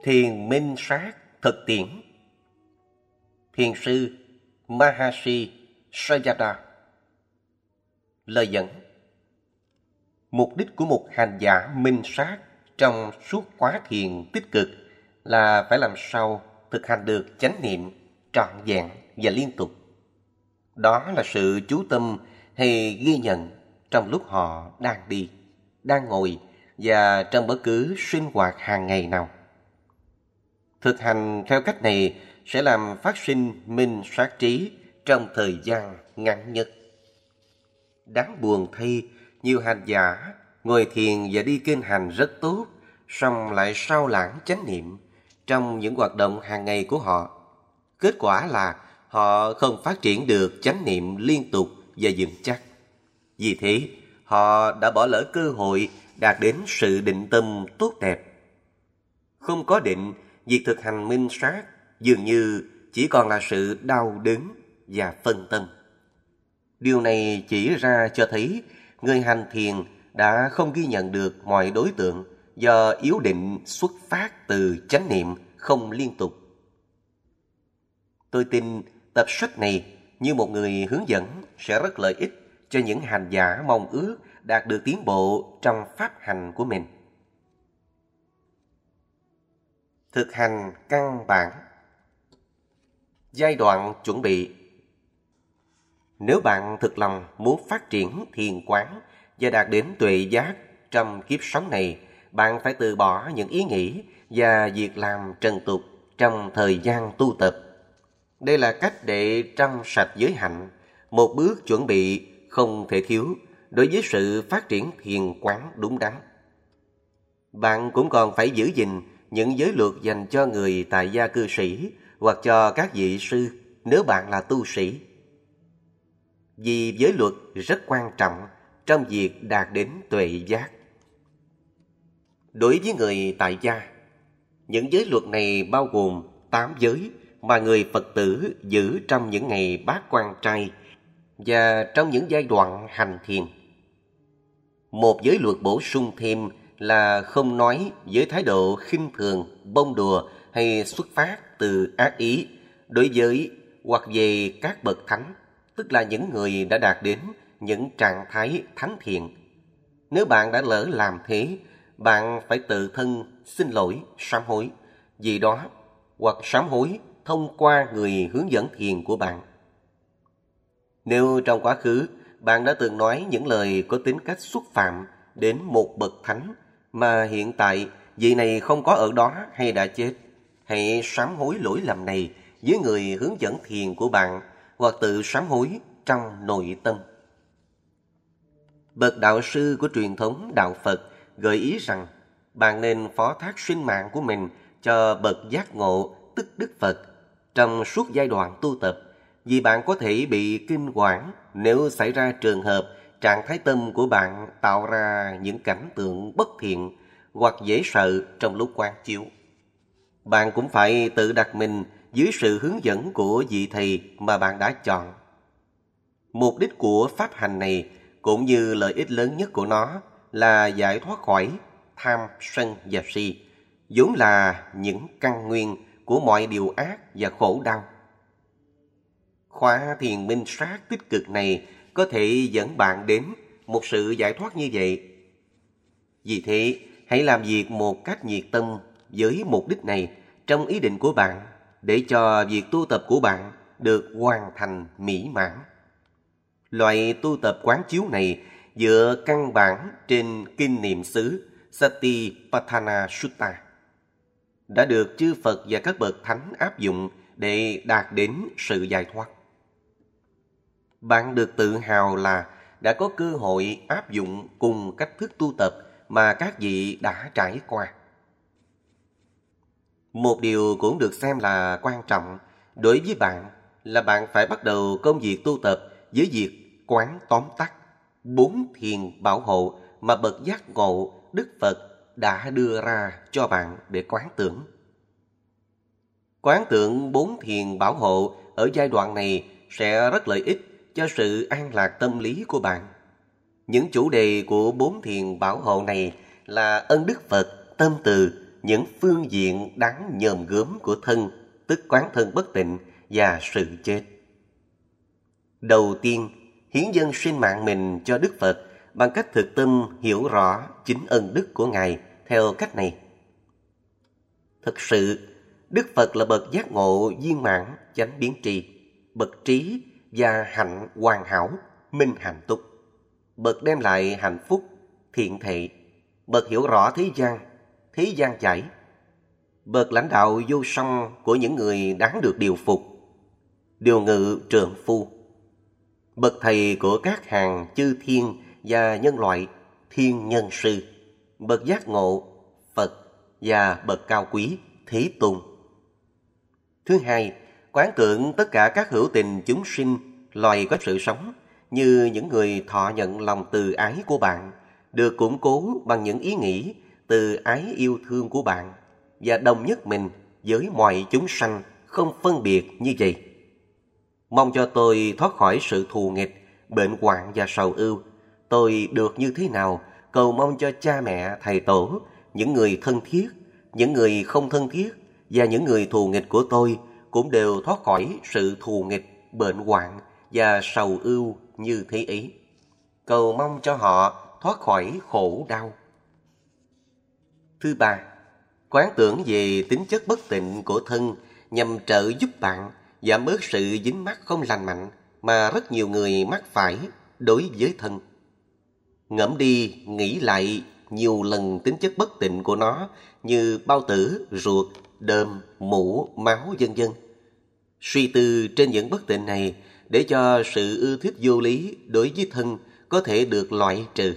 Thiền minh sát thực tiễn. Thiền sư Maharishi Sayadaw. Lời dẫn: mục đích của một hành giả minh sát trong suốt quá thiền tích cực là phải làm sao thực hành được chánh niệm trọn vẹn và liên tục. Đó là sự chú tâm hay ghi nhận trong lúc họ đang đi, đang ngồi và trong bất cứ sinh hoạt hàng ngày nào. Thực hành theo cách này sẽ làm phát sinh minh sát trí trong thời gian ngắn nhất. Đáng buồn thay, nhiều hành giả ngồi thiền và đi kinh hành rất tốt, song lại sao lãng chánh niệm trong những hoạt động hàng ngày của họ. Kết quả là họ không phát triển được chánh niệm liên tục và vững chắc. Vì thế, họ đã bỏ lỡ cơ hội đạt đến sự định tâm tốt đẹp. Không có định, việc thực hành minh sát dường như chỉ còn là sự đau đớn và phân tâm. Điều này chỉ ra cho thấy người hành thiền đã không ghi nhận được mọi đối tượng do yếu định xuất phát từ chánh niệm không liên tục. Tôi tin tập sách này như một người hướng dẫn sẽ rất lợi ích cho những hành giả mong ước đạt được tiến bộ trong pháp hành của mình. Thực hành căn bản. Giai đoạn chuẩn bị. Nếu bạn thực lòng muốn phát triển thiền quán và đạt đến tuệ giác trong kiếp sống này, bạn phải từ bỏ những ý nghĩ và việc làm trần tục trong thời gian tu tập. Đây là cách để trong sạch giới hạnh, một bước chuẩn bị không thể thiếu đối với sự phát triển thiền quán đúng đắn. Bạn cũng còn phải giữ gìn những giới luật dành cho người tại gia cư sĩ hoặc cho các vị sư nếu bạn là tu sĩ. Vì giới luật rất quan trọng trong việc đạt đến tuệ giác. Đối với người tại gia, những giới luật này bao gồm 8 giới mà người Phật tử giữ trong những ngày bát quan trai và trong những giai đoạn hành thiền. Một giới luật bổ sung thêm là không nói với thái độ khinh thường, bông đùa hay xuất phát từ ác ý đối với hoặc về các bậc thánh, tức là những người đã đạt đến những trạng thái thánh thiện. Nếu bạn đã lỡ làm thế, bạn phải tự thân xin lỗi, sám hối vì đó, hoặc sám hối thông qua người hướng dẫn thiền của bạn. Nếu trong quá khứ bạn đã từng nói những lời có tính cách xúc phạm đến một bậc thánh mà hiện tại vị này không có ở đó hay đã chết, hãy sám hối lỗi lầm này với người hướng dẫn thiền của bạn hoặc tự sám hối trong nội tâm. Bậc đạo sư của truyền thống đạo Phật gợi ý rằng bạn nên phó thác sinh mạng của mình cho bậc giác ngộ, tức Đức Phật, trong suốt giai đoạn tu tập, vì bạn có thể bị kinh hoảng nếu xảy ra trường hợp trạng thái tâm của bạn tạo ra những cảnh tượng bất thiện hoặc dễ sợ trong lúc quán chiếu. Bạn cũng phải tự đặt mình dưới sự hướng dẫn của vị thầy mà bạn đã chọn. Mục đích của pháp hành này cũng như lợi ích lớn nhất của nó là giải thoát khỏi tham, sân và si, vốn là những căn nguyên của mọi điều ác và khổ đau. Khóa thiền minh sát tích cực này có thể dẫn bạn đến một sự giải thoát như vậy. Vì thế, hãy làm việc một cách nhiệt tâm với mục đích này trong ý định của bạn để cho việc tu tập của bạn được hoàn thành mỹ mãn. Loại tu tập quán chiếu này dựa căn bản trên kinh niệm xứ Satipatthana Sutta, đã được chư Phật và các bậc thánh áp dụng để đạt đến sự giải thoát. Bạn được tự hào là đã có cơ hội áp dụng cùng cách thức tu tập mà các vị đã trải qua. Một điều cũng được xem là quan trọng đối với bạn là bạn phải bắt đầu công việc tu tập với việc quán tóm tắt 4 thiền bảo hộ mà bậc giác ngộ Đức Phật đã đưa ra cho bạn để quán tưởng. Quán tưởng 4 thiền bảo hộ ở giai đoạn này sẽ rất lợi ích cho sự an lạc tâm lý của bạn. Những chủ đề của 4 thiền bảo hộ này là ân đức Phật, tâm từ, những phương diện đáng nhòm gớm của thân, tức quán thân bất tịnh và sự chết. Đầu tiên, hiến dâng sinh mạng mình cho Đức Phật bằng cách thực tâm hiểu rõ chính ân đức của Ngài theo cách này. Thực sự, Đức Phật là bậc giác ngộ viên mãn chánh biến tri, bậc trí và hạnh hoàn hảo, minh hạnh túc, bậc đem lại hạnh phúc, thiện thệ, bậc hiểu rõ thế gian chảy, bậc lãnh đạo vô song của những người đáng được điều phục, điều ngự trượng phu, bậc thầy của các hàng chư thiên và nhân loại, thiên nhân sư, bậc giác ngộ, Phật và bậc cao quý, Thế Tôn. Thứ hai, quán tưởng tất cả các hữu tình chúng sinh, loài có sự sống, như những người thọ nhận lòng từ ái của bạn, được củng cố bằng những ý nghĩ từ ái yêu thương của bạn, và đồng nhất mình với mọi chúng sanh, không phân biệt như vậy. Mong cho tôi thoát khỏi sự thù nghịch, bệnh hoạn và sầu ưu. Tôi được như thế nào, cầu mong cho cha mẹ, thầy tổ, những người thân thiết, những người không thân thiết và những người thù nghịch của tôi cũng đều thoát khỏi sự thù nghịch, bệnh hoạn và sầu ưu như thế ấy. Cầu mong cho họ thoát khỏi khổ đau. Thứ ba, quán tưởng về tính chất bất tịnh của thân nhằm trợ giúp bạn giảm bớt sự dính mắc không lành mạnh mà rất nhiều người mắc phải đối với thân. Ngẫm đi, nghĩ lại nhiều lần tính chất bất tịnh của nó như bao tử, ruột, đờm, mũ, máu vân vân. Suy tư trên những bất tịnh này để cho sự ưa thích vô lý đối với thân có thể được loại trừ.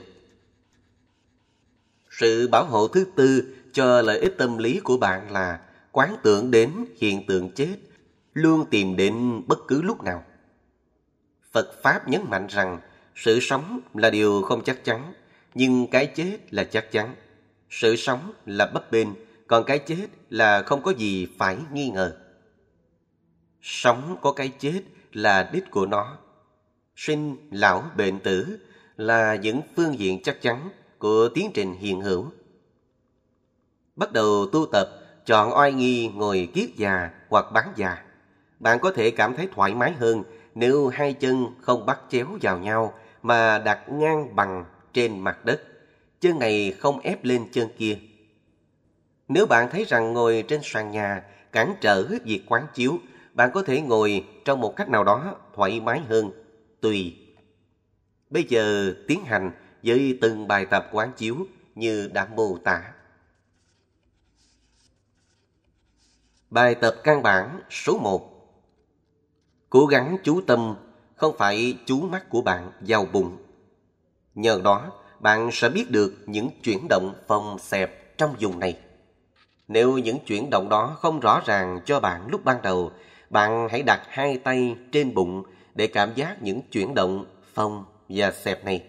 Sự bảo hộ thứ tư cho lợi ích tâm lý của bạn là quán tưởng đến hiện tượng chết, luôn tìm đến bất cứ lúc nào. Phật Pháp nhấn mạnh rằng sự sống là điều không chắc chắn, nhưng cái chết là chắc chắn. Sự sống là bấp bênh, còn cái chết là không có gì phải nghi ngờ. Sống có cái chết là đích của nó. Sinh, lão, bệnh tử là những phương diện chắc chắn của tiến trình hiện hữu. Bắt đầu tu tập, chọn oai nghi ngồi kiết già hoặc bán già. Bạn có thể cảm thấy thoải mái hơn nếu hai chân không bắt chéo vào nhau mà đặt ngang bằng trên mặt đất, chân này không ép lên chân kia. Nếu bạn thấy rằng ngồi trên sàn nhà cản trở việc quán chiếu, bạn có thể ngồi trong một cách nào đó thoải mái hơn, tùy. Bây giờ tiến hành với từng bài tập quán chiếu như đã mô tả. Bài tập căn bản số 1. Cố gắng chú tâm, không phải chú mắt của bạn vào bụng. Nhờ đó, bạn sẽ biết được những chuyển động phòng xẹp trong vùng này. Nếu những chuyển động đó không rõ ràng cho bạn lúc ban đầu, bạn hãy đặt hai tay trên bụng để cảm giác những chuyển động phồng và xẹp này.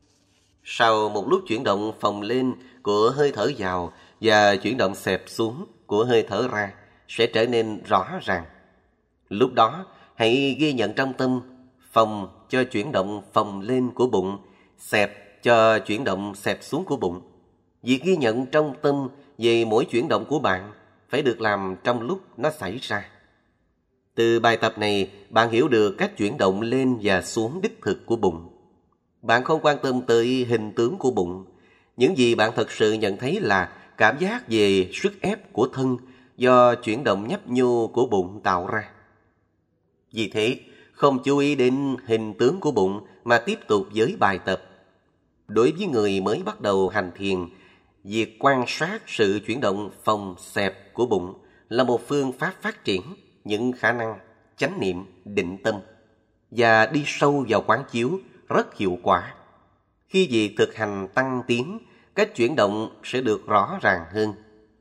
Sau một lúc chuyển động phồng lên của hơi thở vào và chuyển động xẹp xuống của hơi thở ra sẽ trở nên rõ ràng. Lúc đó, hãy ghi nhận trong tâm phồng cho chuyển động phồng lên của bụng, xẹp cho chuyển động xẹp xuống của bụng. Việc ghi nhận trong tâm về mỗi chuyển động của bạn phải được làm trong lúc nó xảy ra. Từ bài tập này, bạn hiểu được cách chuyển động lên và xuống đích thực của bụng. Bạn không quan tâm tới hình tướng của bụng. Những gì bạn thật sự nhận thấy là cảm giác về sức ép của thân do chuyển động nhấp nhô của bụng tạo ra. Vì thế, không chú ý đến hình tướng của bụng mà tiếp tục với bài tập. Đối với người mới bắt đầu hành thiền, việc quan sát sự chuyển động phồng xẹp của bụng là một phương pháp phát triển những khả năng chánh niệm, định tâm và đi sâu vào quán chiếu rất hiệu quả. Khi việc thực hành tăng tiến, cách chuyển động sẽ được rõ ràng hơn.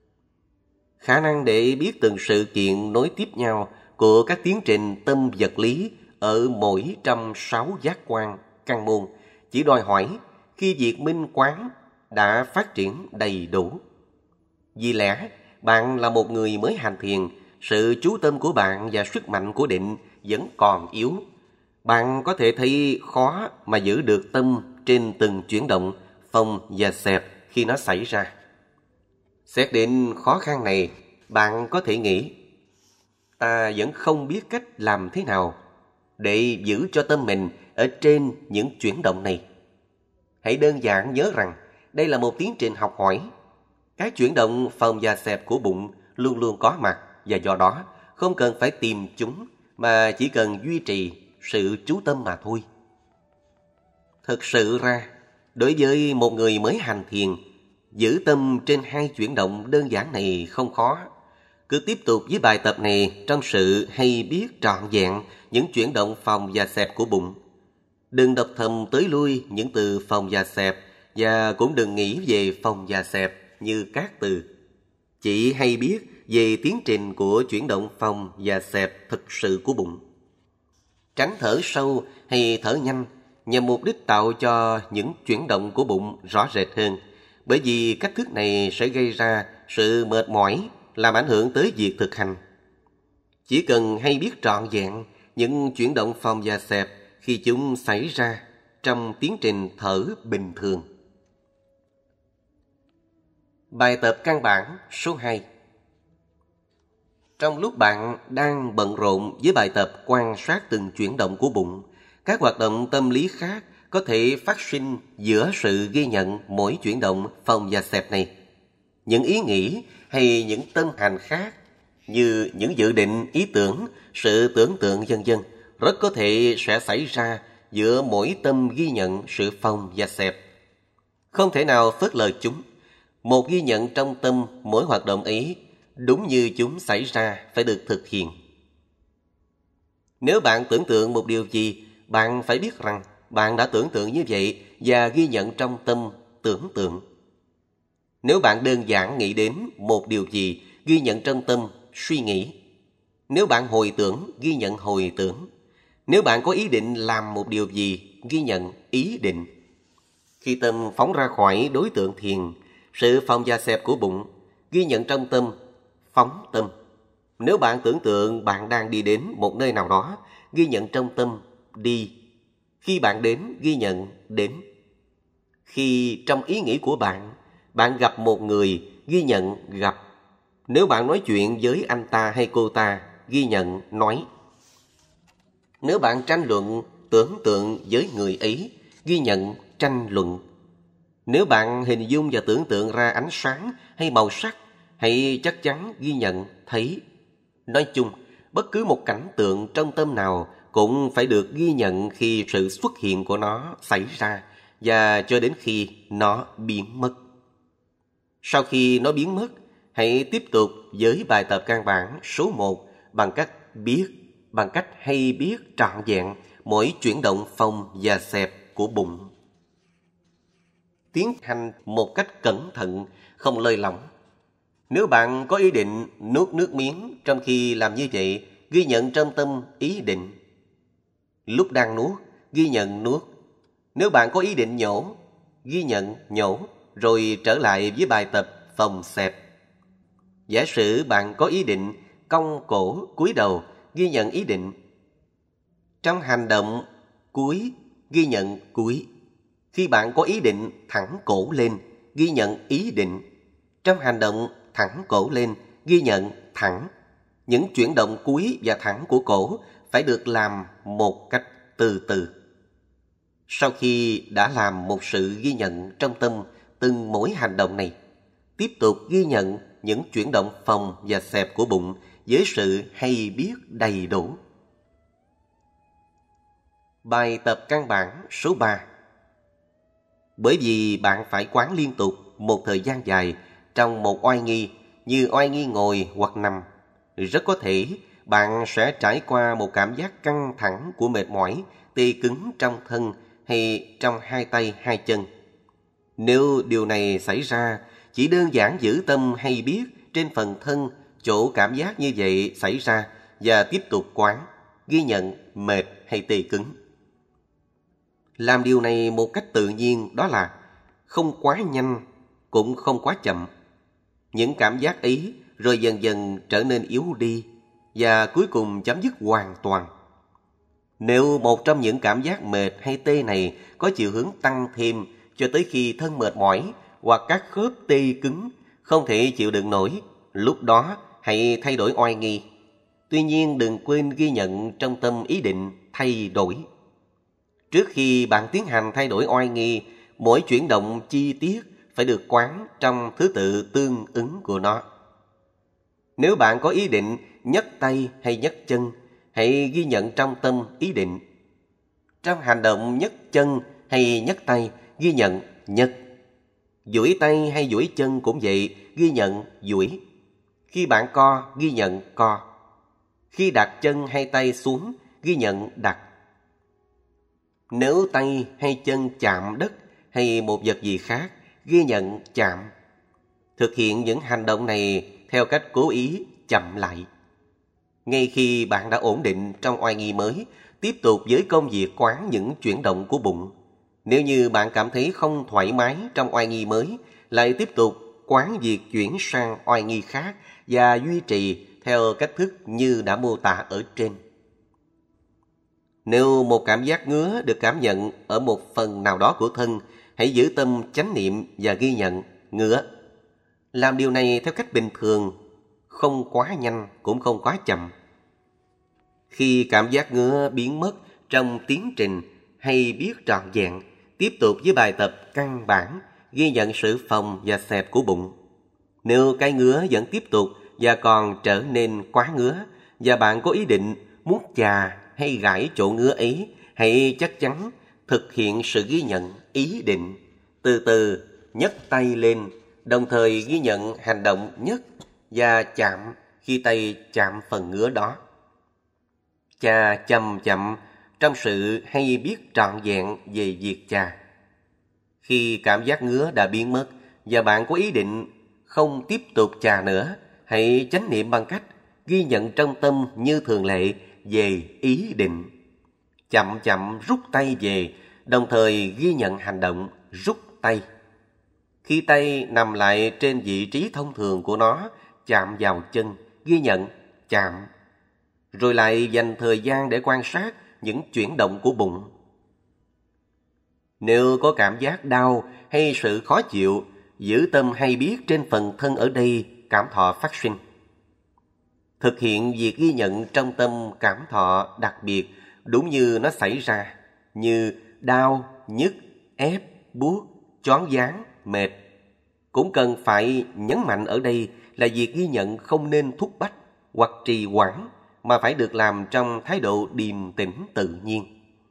Khả năng để biết từng sự kiện nối tiếp nhau của các tiến trình tâm vật lý ở mỗi trong 6 giác quan căn môn chỉ đòi hỏi khi việc minh quán đã phát triển đầy đủ. Vì lẽ bạn là một người mới hành thiền, sự chú tâm của bạn và sức mạnh của định vẫn còn yếu. Bạn có thể thấy khó mà giữ được tâm trên từng chuyển động phồng và xẹp khi nó xảy ra. Xét đến khó khăn này, bạn có thể nghĩ, ta vẫn không biết cách làm thế nào để giữ cho tâm mình ở trên những chuyển động này. Hãy đơn giản nhớ rằng đây là một tiến trình học hỏi. Các chuyển động phòng và xẹp của bụng luôn luôn có mặt, và do đó không cần phải tìm chúng mà chỉ cần duy trì sự chú tâm mà thôi. Thực sự ra, đối với một người mới hành thiền, giữ tâm trên hai chuyển động đơn giản này không khó. Cứ tiếp tục với bài tập này trong sự hay biết trọn vẹn những chuyển động phòng và xẹp của bụng. Đừng đọc thầm tới lui những từ phòng và xẹp, và cũng đừng nghĩ về phòng và xẹp như các từ. Chỉ hay biết về tiến trình của chuyển động phòng và xẹp thực sự của bụng. Tránh thở sâu hay thở nhanh nhằm mục đích tạo cho những chuyển động của bụng rõ rệt hơn, bởi vì cách thức này sẽ gây ra sự mệt mỏi, làm ảnh hưởng tới việc thực hành. Chỉ cần hay biết trọn vẹn những chuyển động phòng và xẹp khi chúng xảy ra trong tiến trình thở bình thường. Bài tập căn bản số 2. Trong lúc bạn đang bận rộn với bài tập quan sát từng chuyển động của bụng, các hoạt động tâm lý khác có thể phát sinh giữa sự ghi nhận mỗi chuyển động phòng và xẹp này. Những ý nghĩ hay những tâm hành khác như những dự định, ý tưởng, sự tưởng tượng vân vân rất có thể sẽ xảy ra giữa mỗi tâm ghi nhận sự phòng và xẹp. Không thể nào phớt lờ chúng. Một ghi nhận trong tâm mỗi hoạt động ấy đúng như chúng xảy ra phải được thực hiện. Nếu bạn tưởng tượng một điều gì, bạn phải biết rằng bạn đã tưởng tượng như vậy và ghi nhận trong tâm tưởng tượng. Nếu bạn đơn giản nghĩ đến một điều gì, ghi nhận trong tâm suy nghĩ. Nếu bạn hồi tưởng, ghi nhận hồi tưởng. Nếu bạn có ý định làm một điều gì, ghi nhận ý định. Khi tâm phóng ra khỏi đối tượng thiền, sự phòng và xẹp của bụng, ghi nhận trong tâm, phóng tâm. Nếu bạn tưởng tượng bạn đang đi đến một nơi nào đó, ghi nhận trong tâm, đi. Khi bạn đến, ghi nhận đến. Khi trong ý nghĩ của bạn, bạn gặp một người, ghi nhận gặp. Nếu bạn nói chuyện với anh ta hay cô ta, ghi nhận nói. Nếu bạn tranh luận, tưởng tượng với người ấy, ghi nhận tranh luận. Nếu bạn hình dung và tưởng tượng ra ánh sáng hay màu sắc, hãy chắc chắn ghi nhận thấy. Nói chung, bất cứ một cảnh tượng trong tâm nào cũng phải được ghi nhận khi sự xuất hiện của nó xảy ra và cho đến khi nó biến mất. Sau khi nó biến mất, hãy tiếp tục với bài tập căn bản số 1 bằng cách hay biết trọn vẹn mỗi chuyển động phòng và xẹp của bụng. Tiến hành một cách cẩn thận, không lơi lỏng. Nếu bạn có ý định nuốt nước miếng trong khi làm như vậy, ghi nhận trong tâm ý định. Lúc đang nuốt, ghi nhận nuốt. Nếu bạn có ý định nhổ, ghi nhận nhổ, rồi trở lại với bài tập phòng xẹp. Giả sử bạn có ý định cong cổ cúi đầu, ghi nhận ý định. Trong hành động cúi, ghi nhận cúi. Khi bạn có ý định thẳng cổ lên, ghi nhận ý định. Trong hành động thẳng cổ lên, ghi nhận thẳng. Những chuyển động cúi và thẳng của cổ phải được làm một cách từ từ. Sau khi đã làm một sự ghi nhận trong tâm từng mỗi hành động này, tiếp tục ghi nhận những chuyển động phòng và xẹp của bụng với sự hay biết đầy đủ. Bài tập căn bản số 3. Bởi vì bạn phải quán liên tục một thời gian dài trong một oai nghi như oai nghi ngồi hoặc nằm, rất có thể bạn sẽ trải qua một cảm giác căng thẳng của mệt mỏi, tê cứng trong thân hay trong hai tay hai chân. Nếu điều này xảy ra, chỉ đơn giản giữ tâm hay biết trên phần thân chỗ cảm giác như vậy xảy ra và tiếp tục quán, ghi nhận mệt hay tê cứng. Làm điều này một cách tự nhiên, đó là không quá nhanh cũng không quá chậm. Những cảm giác ấy rồi dần dần trở nên yếu đi và cuối cùng chấm dứt hoàn toàn. Nếu một trong những cảm giác mệt hay tê này có chiều hướng tăng thêm cho tới khi thân mệt mỏi hoặc các khớp tê cứng, Không thể chịu đựng nổi, lúc đó hãy thay đổi oai nghi. Tuy nhiên đừng quên ghi nhận trong tâm ý định thay đổi. Trước khi bạn tiến hành thay đổi oai nghi, mỗi chuyển động chi tiết phải được quán trong thứ tự tương ứng của nó. Nếu bạn có ý định nhấc tay hay nhấc chân, hãy ghi nhận trong tâm ý định. Trong hành động nhấc chân hay nhấc tay, ghi nhận nhấc. Duỗi tay hay duỗi chân cũng vậy, ghi nhận duỗi. Khi bạn co, ghi nhận co. Khi đặt chân hay tay xuống, ghi nhận đặt. Nếu tay hay chân chạm đất hay một vật gì khác, ghi nhận chạm. Thực hiện những hành động này theo cách cố ý chậm lại. Ngay khi bạn đã ổn định trong oai nghi mới, tiếp tục với công việc quán những chuyển động của bụng. Nếu như bạn cảm thấy không thoải mái trong oai nghi mới, lại tiếp tục quán việc chuyển sang oai nghi khác và duy trì theo cách thức như đã mô tả ở trên. Nếu một cảm giác ngứa được cảm nhận ở một phần nào đó của thân, hãy giữ tâm chánh niệm và ghi nhận ngứa. Làm điều này theo cách bình thường, không quá nhanh cũng không quá chậm. Khi cảm giác ngứa biến mất trong tiến trình hay biết trọn vẹn, tiếp tục với bài tập căn bản, ghi nhận sự phồng và xẹp của bụng. Nếu cái ngứa vẫn tiếp tục và còn trở nên quá ngứa, và bạn có ý định muốn chà hay gãi chỗ ngứa ấy, hãy chắc chắn thực hiện sự ghi nhận ý định. Từ từ nhấc tay lên, đồng thời ghi nhận hành động nhấc và chạm khi tay chạm phần ngứa đó. Chà chậm chậm trong sự hay biết trọn vẹn về việc chà. Khi cảm giác ngứa đã biến mất và bạn có ý định không tiếp tục chà nữa, hãy chánh niệm bằng cách ghi nhận trong tâm như thường lệ về ý định. Chậm chậm rút tay về, đồng thời ghi nhận hành động rút tay. Khi tay nằm lại trên vị trí thông thường của nó, chạm vào chân, ghi nhận chạm. Rồi lại dành thời gian để quan sát những chuyển động của bụng. Nếu có cảm giác đau hay sự khó chịu, giữ tâm hay biết trên phần thân ở đây cảm thọ phát sinh. Thực hiện việc ghi nhận trong tâm cảm thọ đặc biệt đúng như nó xảy ra, như đau, nhức, ép, buốt, choáng váng, mệt. Cũng cần phải nhấn mạnh ở đây là việc ghi nhận không nên thúc bách hoặc trì hoãn, mà phải được làm trong thái độ điềm tĩnh tự nhiên.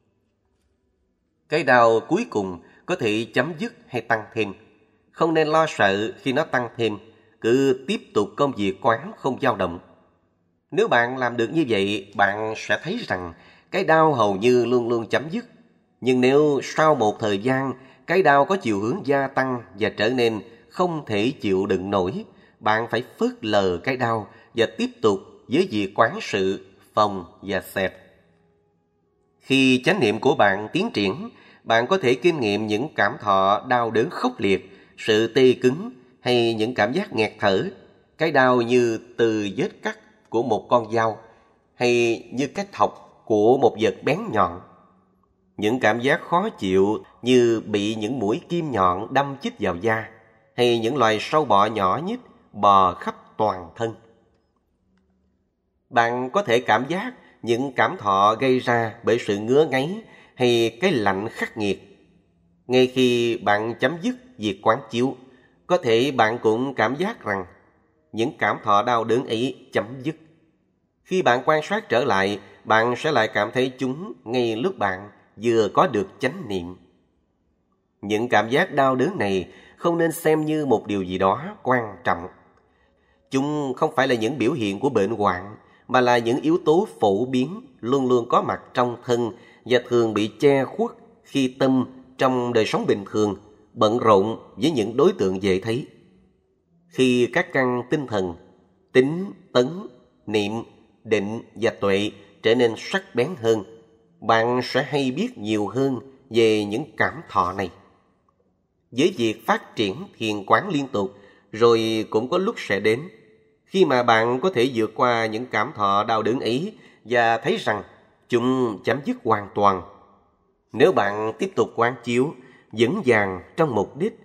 Cái đau cuối cùng có thể chấm dứt hay tăng thêm. Không nên lo sợ khi nó tăng thêm, cứ tiếp tục công việc quán không dao động. Nếu bạn làm được như vậy, bạn sẽ thấy rằng cái đau hầu như luôn luôn chấm dứt. Nhưng nếu sau một thời gian, cái đau có chiều hướng gia tăng và trở nên không thể chịu đựng nổi, bạn phải phớt lờ cái đau và tiếp tục với việc quán sự phồng và xẹp. Khi chánh niệm của bạn tiến triển, bạn có thể kinh nghiệm những cảm thọ đau đớn khốc liệt, sự tê cứng hay những cảm giác nghẹt thở, cái đau như từ vết cắt của một con dao hay như cái thọc của một vật bén nhọn. Những cảm giác khó chịu như bị những mũi kim nhọn đâm chích vào da hay những loài sâu bọ nhỏ nhít bò khắp toàn thân. Bạn có thể cảm giác những cảm thọ gây ra bởi sự ngứa ngáy hay cái lạnh khắc nghiệt. Ngay khi bạn chấm dứt việc quán chiếu, có thể bạn cũng cảm giác rằng những cảm thọ đau đớn ấy chấm dứt. Khi bạn quan sát trở lại, bạn sẽ lại cảm thấy chúng ngay lúc bạn vừa có được chánh niệm. Những cảm giác đau đớn này không nên xem như một điều gì đó quan trọng. Chúng không phải là những biểu hiện của bệnh hoạn, mà là những yếu tố phổ biến luôn luôn có mặt trong thân và thường bị che khuất khi tâm trong đời sống bình thường bận rộn với những đối tượng dễ thấy. Khi các căn tinh thần, tính, tấn, niệm, định và tuệ trở nên sắc bén hơn, bạn sẽ hay biết nhiều hơn về những cảm thọ này. Với việc phát triển thiền quán liên tục, rồi cũng có lúc sẽ đến khi mà bạn có thể vượt qua những cảm thọ đau đớn ấy và thấy rằng chúng chấm dứt hoàn toàn. Nếu bạn tiếp tục quán chiếu vững vàng trong mục đích,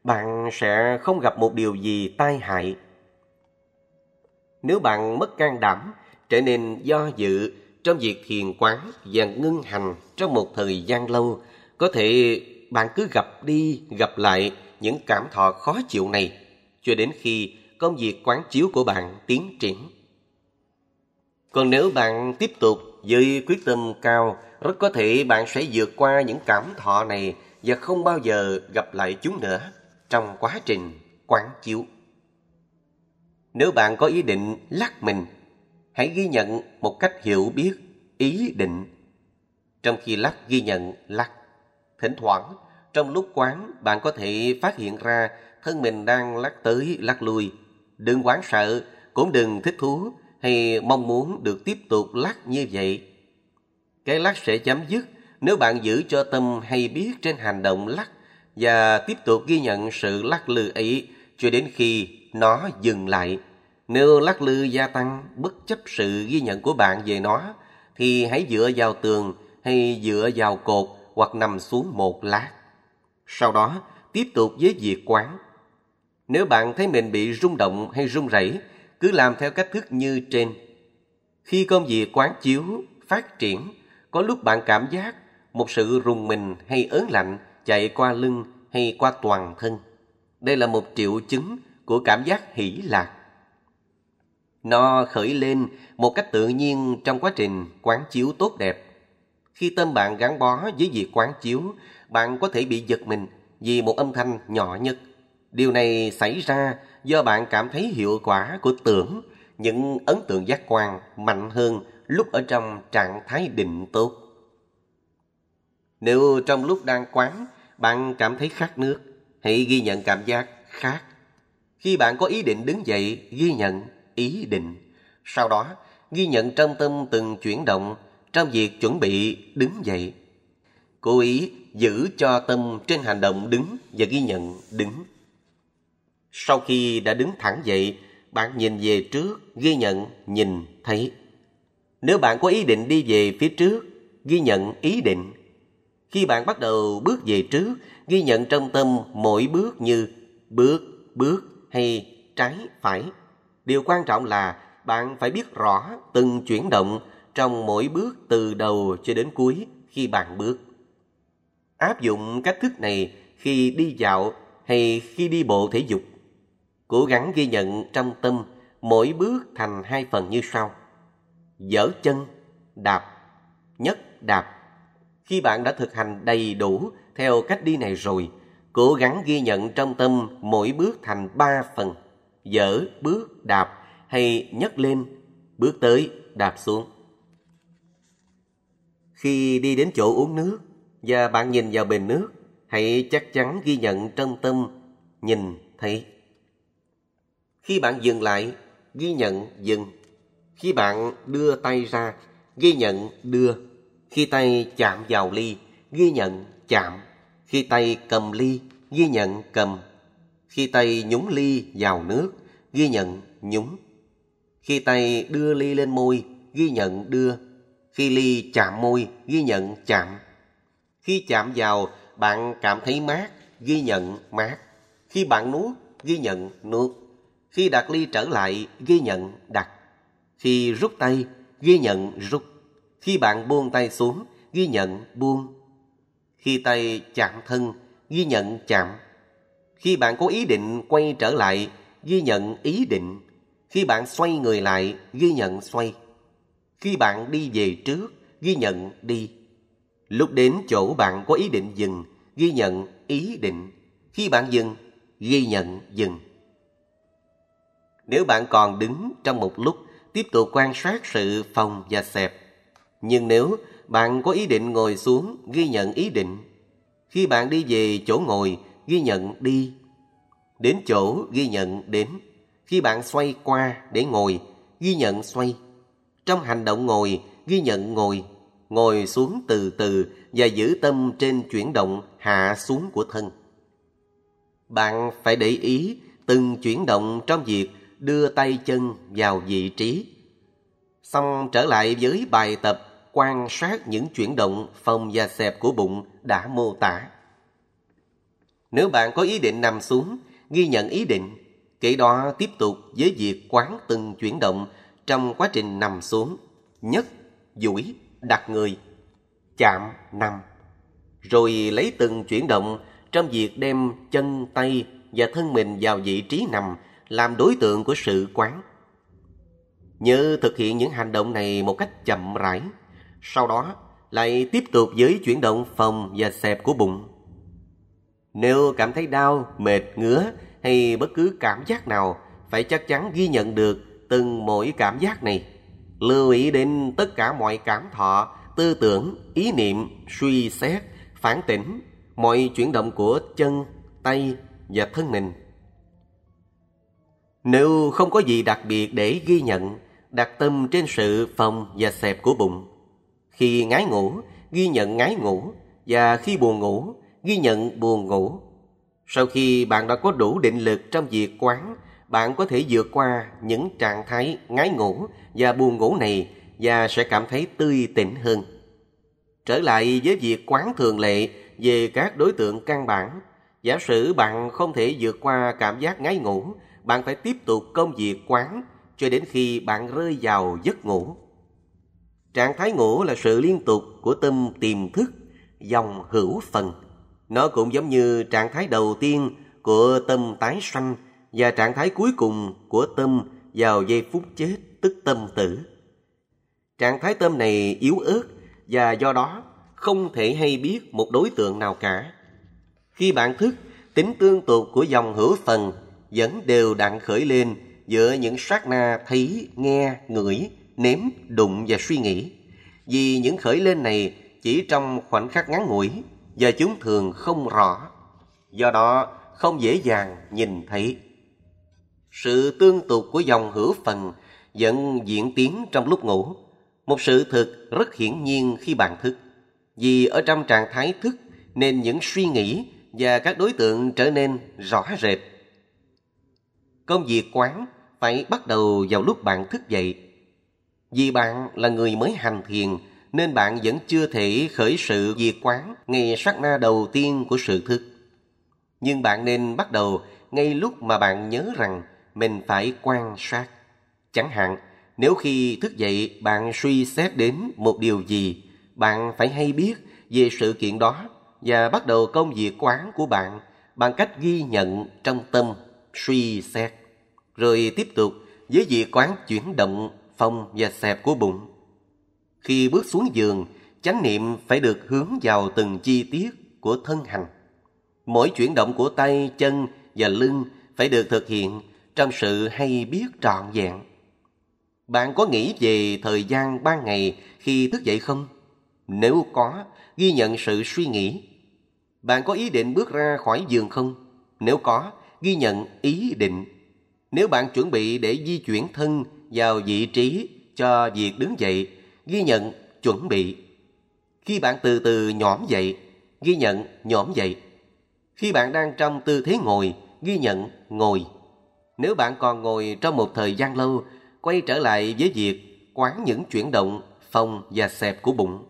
bạn sẽ không gặp một điều gì tai hại. Nếu bạn mất can đảm, trở nên do dự trong việc thiền quán và ngưng hành trong một thời gian lâu, có thể bạn cứ gặp đi gặp lại những cảm thọ khó chịu này cho đến khi công việc quán chiếu của bạn tiến triển. Còn nếu bạn tiếp tục với quyết tâm cao, rất có thể bạn sẽ vượt qua những cảm thọ này và không bao giờ gặp lại chúng nữa trong quá trình quán chiếu. Nếu bạn có ý định lắc mình, hãy ghi nhận một cách hiểu biết ý định. Trong khi lắc, ghi nhận lắc. Thỉnh thoảng, trong lúc quán, bạn có thể phát hiện ra thân mình đang lắc tới lắc lui. Đừng hoảng sợ, cũng đừng thích thú hay mong muốn được tiếp tục lắc như vậy. Cái lắc sẽ chấm dứt nếu bạn giữ cho tâm hay biết trên hành động lắc và tiếp tục ghi nhận sự lắc lư ấy cho đến khi nó dừng lại. Nếu lắc lư gia tăng bất chấp sự ghi nhận của bạn về nó, thì hãy dựa vào tường hay dựa vào cột hoặc nằm xuống một lát. Sau đó, tiếp tục với việc quán. Nếu bạn thấy mình bị rung động hay run rẩy, cứ làm theo cách thức như trên. Khi công việc quán chiếu phát triển, có lúc bạn cảm giác một sự rùng mình hay ớn lạnh chạy qua lưng hay qua toàn thân. Đây là một triệu chứng của cảm giác hỷ lạc. Nó khởi lên một cách tự nhiên trong quá trình quán chiếu tốt đẹp. Khi tâm bạn gắn bó với việc quán chiếu, bạn có thể bị giật mình vì một âm thanh nhỏ nhất. Điều này xảy ra do bạn cảm thấy hiệu quả của tưởng, những ấn tượng giác quan mạnh hơn lúc ở trong trạng thái định tốt. Nếu trong lúc đang quán, bạn cảm thấy khát nước, hãy ghi nhận cảm giác khát. Khi bạn có ý định đứng dậy, ghi nhận ý định. Sau đó, ghi nhận trong tâm từng chuyển động trong việc chuẩn bị đứng dậy. Cố ý giữ cho tâm trên hành động đứng và ghi nhận đứng. Sau khi đã đứng thẳng dậy, bạn nhìn về trước, ghi nhận nhìn thấy. Nếu bạn có ý định đi về phía trước, ghi nhận ý định. Khi bạn bắt đầu bước về trước, ghi nhận trong tâm mỗi bước như bước, bước hay trái, phải. Điều quan trọng là bạn phải biết rõ từng chuyển động trong mỗi bước từ đầu cho đến cuối khi bạn bước. Áp dụng cách thức này khi đi dạo hay khi đi bộ thể dục. Cố gắng ghi nhận trong tâm mỗi bước thành hai phần như sau. Giở chân, đạp, nhấc, đạp. Khi bạn đã thực hành đầy đủ theo cách đi này rồi, cố gắng ghi nhận trong tâm mỗi bước thành ba phần. Giở, bước, đạp hay nhấc lên, bước tới, đạp xuống. Khi đi đến chỗ uống nước và bạn nhìn vào bình nước, hãy chắc chắn ghi nhận trong tâm nhìn thấy. Khi bạn dừng lại, ghi nhận dừng. Khi bạn đưa tay ra, ghi nhận đưa. Khi tay chạm vào ly, ghi nhận chạm. Khi tay cầm ly, ghi nhận cầm. Khi tay nhúng ly vào nước, ghi nhận nhúng. Khi tay đưa ly lên môi, ghi nhận đưa. Khi ly chạm môi, ghi nhận chạm. Khi chạm vào, bạn cảm thấy mát, ghi nhận mát. Khi bạn nuốt, ghi nhận nuốt. Khi đặt ly trở lại, ghi nhận đặt. Khi rút tay, ghi nhận rút. Khi bạn buông tay xuống, ghi nhận buông. Khi tay chạm thân, ghi nhận chạm. Khi bạn có ý định quay trở lại, ghi nhận ý định. Khi bạn xoay người lại, ghi nhận xoay. Khi bạn đi về trước, ghi nhận đi. Lúc đến chỗ bạn có ý định dừng, ghi nhận ý định. Khi bạn dừng, ghi nhận dừng. Nếu bạn còn đứng trong một lúc, tiếp tục quan sát sự phồng và xẹp. Nhưng nếu bạn có ý định ngồi xuống, ghi nhận ý định. Khi bạn đi về chỗ ngồi, ghi nhận đi. Đến chỗ, ghi nhận đến. Khi bạn xoay qua để ngồi, ghi nhận xoay. Trong hành động ngồi, ghi nhận ngồi. Ngồi xuống từ từ và giữ tâm trên chuyển động hạ xuống của thân. Bạn phải để ý từng chuyển động trong việc đưa tay chân vào vị trí. Xong trở lại với bài tập quan sát những chuyển động phồng và xẹp của bụng đã mô tả. Nếu bạn có ý định nằm xuống, ghi nhận ý định, kế đó tiếp tục với việc quán từng chuyển động trong quá trình nằm xuống, nhấc, duỗi, đặt người, chạm, nằm. Rồi lấy từng chuyển động trong việc đem chân, tay và thân mình vào vị trí nằm làm đối tượng của sự quán. Nhớ thực hiện những hành động này một cách chậm rãi, sau đó lại tiếp tục với chuyển động phồng và xẹp của bụng. Nếu cảm thấy đau, mệt, ngứa hay bất cứ cảm giác nào, phải chắc chắn ghi nhận được từng mỗi cảm giác này. Lưu ý đến tất cả mọi cảm thọ, tư tưởng, ý niệm, suy xét, phản tỉnh, mọi chuyển động của chân, tay và thân mình. Nếu không có gì đặc biệt để ghi nhận, đặt tâm trên sự phồng và xẹp của bụng. Khi ngái ngủ, ghi nhận ngái ngủ, và khi buồn ngủ, ghi nhận buồn ngủ. Sau khi bạn đã có đủ định lực trong việc quán, bạn có thể vượt qua những trạng thái ngái ngủ và buồn ngủ này và sẽ cảm thấy tươi tỉnh hơn. Trở lại với việc quán thường lệ về các đối tượng căn bản, giả sử bạn không thể vượt qua cảm giác ngái ngủ, bạn phải tiếp tục công việc quán cho đến khi bạn rơi vào giấc ngủ. Trạng thái ngủ là sự liên tục của tâm tiềm thức, dòng hữu phần. Nó cũng giống như trạng thái đầu tiên của tâm tái sanh và trạng thái cuối cùng của tâm vào giây phút chết, tức tâm tử. Trạng thái tâm này yếu ớt và do đó không thể hay biết một đối tượng nào cả. Khi bạn thức, tính tương tục của dòng hữu phần vẫn đều đặn khởi lên giữa những sát na thấy, nghe, ngửi, nếm, đụng và suy nghĩ. Vì những khởi lên này chỉ trong khoảnh khắc ngắn ngủi và chúng thường không rõ, do đó không dễ dàng nhìn thấy. Sự tương tục của dòng hữu phần vẫn diễn tiến trong lúc ngủ, một sự thực rất hiển nhiên khi bạn thức. Vì ở trong trạng thái thức nên những suy nghĩ và các đối tượng trở nên rõ rệt. Công việc quán phải bắt đầu vào lúc bạn thức dậy. Vì bạn là người mới hành thiền nên bạn vẫn chưa thể khởi sự việc quán ngay sát na đầu tiên của sự thức. Nhưng bạn nên bắt đầu ngay lúc mà bạn nhớ rằng mình phải quan sát. Chẳng hạn, nếu khi thức dậy bạn suy xét đến một điều gì, bạn phải hay biết về sự kiện đó và bắt đầu công việc quán của bạn bằng cách ghi nhận trong tâm, suy xét, rồi tiếp tục với việc quán chuyển động, phồng và xẹp của bụng. Khi bước xuống giường, chánh niệm phải được hướng vào từng chi tiết của thân hành. Mỗi chuyển động của tay, chân và lưng phải được thực hiện trong sự hay biết trọn vẹn. Bạn có nghĩ về thời gian ban ngày khi thức dậy không? Nếu có, ghi nhận sự suy nghĩ. Bạn có ý định bước ra khỏi giường không? Nếu có, ghi nhận ý định. Nếu bạn chuẩn bị để di chuyển thân vào vị trí cho việc đứng dậy, ghi nhận chuẩn bị. Khi bạn từ từ nhổm dậy, ghi nhận nhổm dậy. Khi bạn đang trong tư thế ngồi, ghi nhận ngồi. Nếu bạn còn ngồi trong một thời gian lâu, quay trở lại với việc quán những chuyển động, phồng và xẹp của bụng.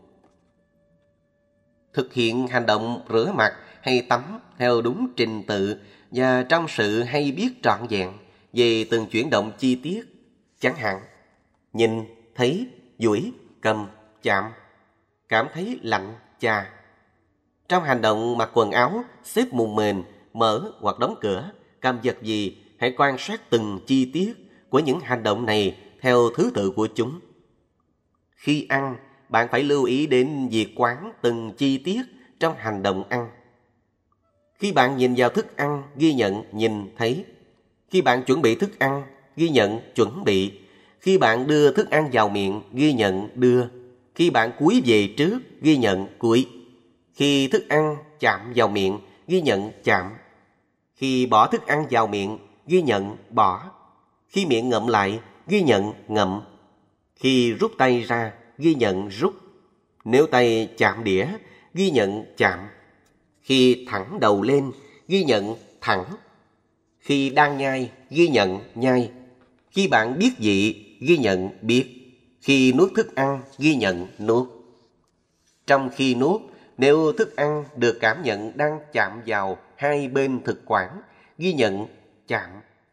Thực hiện hành động rửa mặt hay tắm theo đúng trình tự và trong sự hay biết trọn vẹn về từng chuyển động chi tiết. Chẳng hạn, nhìn, thấy, duỗi, cầm, chạm, cảm thấy lạnh, chà. Trong hành động mặc quần áo, xếp mùng mền, mở hoặc đóng cửa, cầm vật gì, hãy quan sát từng chi tiết của những hành động này theo thứ tự của chúng. Khi ăn, bạn phải lưu ý đến việc quán từng chi tiết trong hành động ăn. Khi bạn nhìn vào thức ăn, ghi nhận nhìn thấy. Khi bạn chuẩn bị thức ăn, ghi nhận chuẩn bị. Khi bạn đưa thức ăn vào miệng, ghi nhận đưa. Khi bạn cúi về trước, ghi nhận cúi. Khi thức ăn chạm vào miệng, ghi nhận chạm. Khi bỏ thức ăn vào miệng, ghi nhận bỏ. Khi miệng ngậm lại, ghi nhận ngậm. Khi rút tay ra, ghi nhận rút. Nếu tay chạm đĩa, ghi nhận chạm. Khi thẳng đầu lên, ghi nhận thẳng. Khi đang nhai, ghi nhận nhai. Khi bạn biết vị, ghi nhận biết. Khi nuốt thức ăn, ghi nhận nuốt. Trong khi nuốt, Nếu thức ăn được cảm nhận đang chạm vào hai bên thực quản, ghi nhận chạm.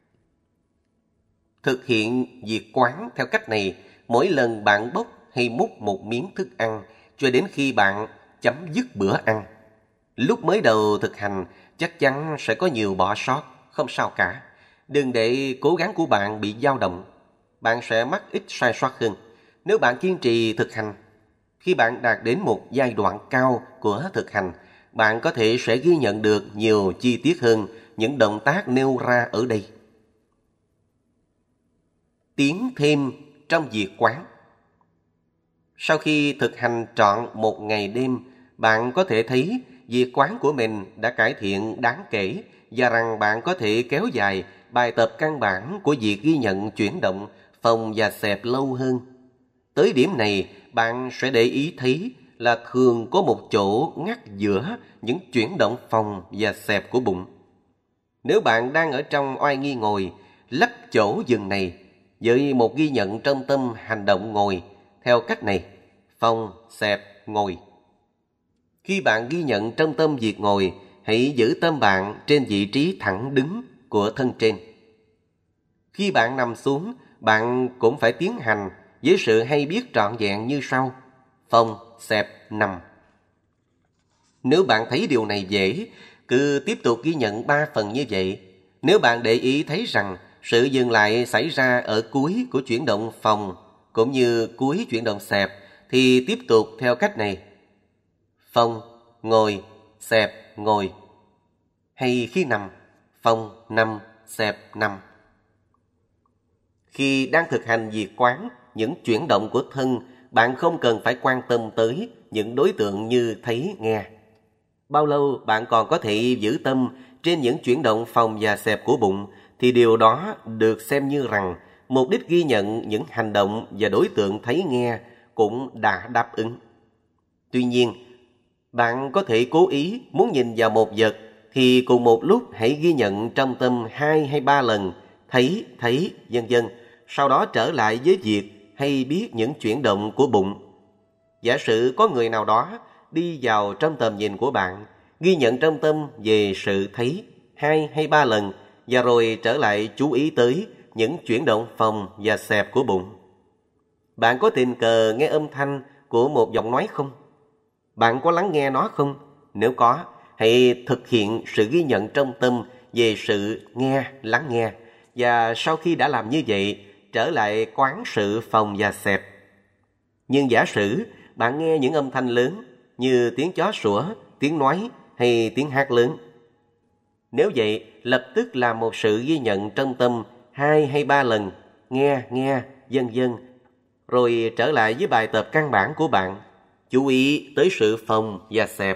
Thực hiện việc quán theo cách này mỗi lần bạn bốc hay múc một miếng thức ăn cho đến khi bạn chấm dứt bữa ăn. Lúc mới đầu thực hành chắc chắn sẽ có nhiều bỏ sót, không sao cả. Đừng để cố gắng của bạn bị dao động. Bạn sẽ mắc ít sai sót hơn nếu bạn kiên trì thực hành. Khi bạn đạt đến một giai đoạn cao của thực hành, bạn có thể sẽ ghi nhận được nhiều chi tiết hơn những động tác nêu ra ở đây. Tiến thêm trong việc quán. Sau khi thực hành trọn một ngày đêm, bạn có thể thấy việc quán của mình đã cải thiện đáng kể và rằng bạn có thể kéo dài bài tập căn bản của việc ghi nhận chuyển động phòng và xẹp lâu hơn. Tới điểm này, bạn sẽ để ý thấy là thường có một chỗ ngắt giữa những chuyển động phòng và xẹp của bụng. Nếu bạn đang ở trong oai nghi ngồi, lấp chỗ dừng này với một ghi nhận trong tâm hành động ngồi theo cách này: phòng, xẹp, ngồi. Khi bạn ghi nhận trong tâm việc ngồi, hãy giữ tâm bạn trên vị trí thẳng đứng của thân trên. Khi bạn nằm xuống, bạn cũng phải tiến hành với sự hay biết trọn vẹn như sau: phòng, xẹp, nằm. Nếu bạn thấy điều này dễ, cứ tiếp tục ghi nhận 3 phần như vậy. Nếu bạn để ý thấy rằng sự dừng lại xảy ra ở cuối của chuyển động phòng cũng như cuối chuyển động xẹp, thì tiếp tục theo cách này: phòng, ngồi, xẹp, ngồi. Hay khi nằm, phòng, nằm, xẹp, nằm. Khi đang thực hành việc quán những chuyển động của thân, bạn không cần phải quan tâm tới những đối tượng như thấy, nghe. Bao lâu bạn còn có thể giữ tâm trên những chuyển động phòng và xẹp của bụng, thì điều đó được xem như rằng mục đích ghi nhận những hành động và đối tượng thấy, nghe cũng đã đáp ứng. Tuy nhiên, bạn có thể cố ý muốn nhìn vào một vật, thì cùng một lúc hãy ghi nhận trong tâm 2 hay 3 lần thấy, vân vân. Sau đó trở lại với việc hay biết những chuyển động của bụng. Giả sử có người nào đó đi vào trong tầm nhìn của bạn, ghi nhận trong tâm về sự thấy 2 hay 3 lần, và rồi trở lại chú ý tới những chuyển động phòng và xẹp của bụng. Bạn có tình cờ nghe âm thanh của một giọng nói không? Bạn có lắng nghe nó không? Nếu có, hãy thực hiện sự ghi nhận trong tâm về sự nghe, lắng nghe. Và sau khi đã làm như vậy, trở lại quán sự phòng và xẹp. Nhưng giả sử bạn nghe những âm thanh lớn như tiếng chó sủa, tiếng nói hay tiếng hát lớn. Nếu vậy, lập tức làm một sự ghi nhận trong tâm 2 hay 3 lần, nghe, vân vân. Rồi trở lại với bài tập căn bản của bạn, chú ý tới sự phòng và xẹp.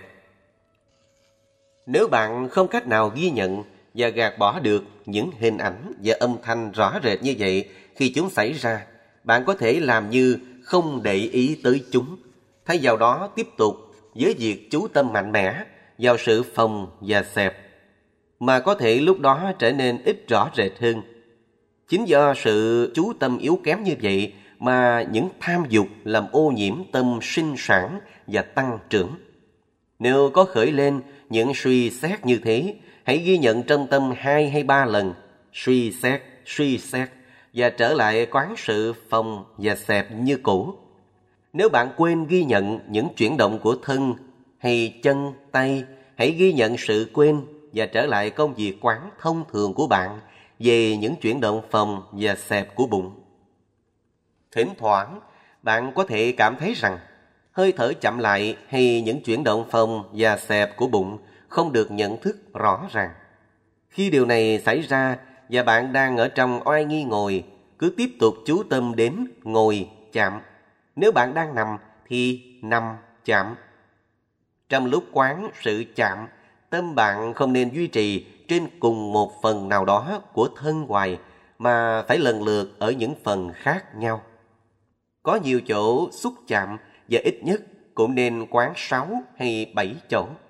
Nếu bạn không cách nào ghi nhận và gạt bỏ được những hình ảnh và âm thanh rõ rệt như vậy khi chúng xảy ra, bạn có thể làm như không để ý tới chúng. Thay vào đó tiếp tục với việc chú tâm mạnh mẽ vào sự phòng và xẹp, mà có thể lúc đó trở nên ít rõ rệt hơn. Chính do sự chú tâm yếu kém như vậy mà những tham dục làm ô nhiễm tâm sinh sản và tăng trưởng. Nếu có khởi lên những suy xét như thế, hãy ghi nhận trong tâm 2 hay 3 lần, suy xét, và trở lại quán sự phòng và xẹp như cũ. Nếu bạn quên ghi nhận những chuyển động của thân hay chân, tay, hãy ghi nhận sự quên và trở lại công việc quán thông thường của bạn về những chuyển động phòng và xẹp của bụng. Thỉnh thoảng, bạn có thể cảm thấy rằng hơi thở chậm lại hay những chuyển động phòng và xẹp của bụng không được nhận thức rõ ràng. Khi điều này xảy ra và bạn đang ở trong oai nghi ngồi, cứ tiếp tục chú tâm đến ngồi, chạm. Nếu bạn đang nằm thì nằm, chạm. Trong lúc quán sự chạm, tâm bạn không nên duy trì trên cùng một phần nào đó của thân hoài, mà phải lần lượt ở những phần khác nhau. Có nhiều chỗ xúc chạm và ít nhất cũng nên quán 6 hay 7 chỗ.